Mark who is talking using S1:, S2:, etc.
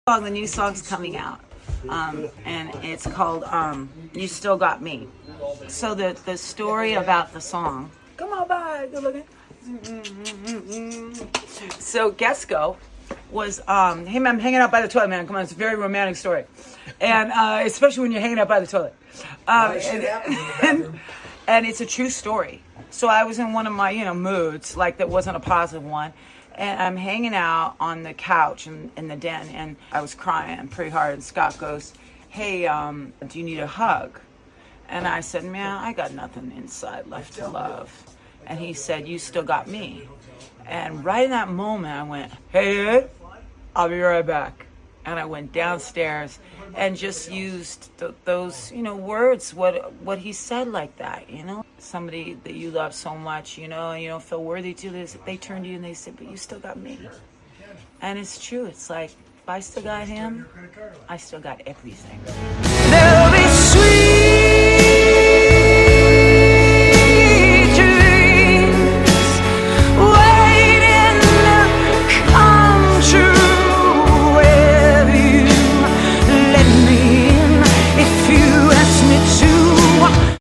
S1: The new song's coming out, and it's called "You Still Got Me." So the story about the song. Come on by, good looking. So Gesco was, hey man, I'm hanging out by the toilet, man. Come on, it's a very romantic story, and especially when you're hanging out by the toilet. And it's a true story. So I was in one of my moods, like that wasn't a positive one. And I'm hanging out on the couch in the den, and I was crying pretty hard. And Scott goes, hey, do you need a hug? And I said, man, I got nothing inside left to love. And he said, you still got me. And right in that moment, I went, hey, Ed, I'll be right back. And I went downstairs and just used those, words, what he said like that, Somebody that you love so much, and you don't feel worthy to this. They turn to you and they say, but you still got me. And it's true. It's like, if I still got him, I still got everything.